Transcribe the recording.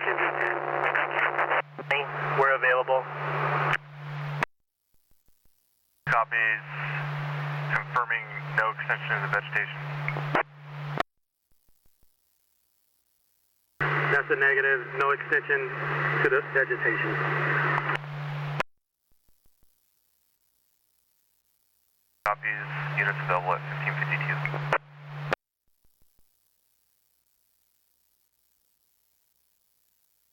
extension to 10. We're available. Copies. Confirming no extension of the vegetation. That's a negative. No extension to the vegetation. Copies. Units available at 15.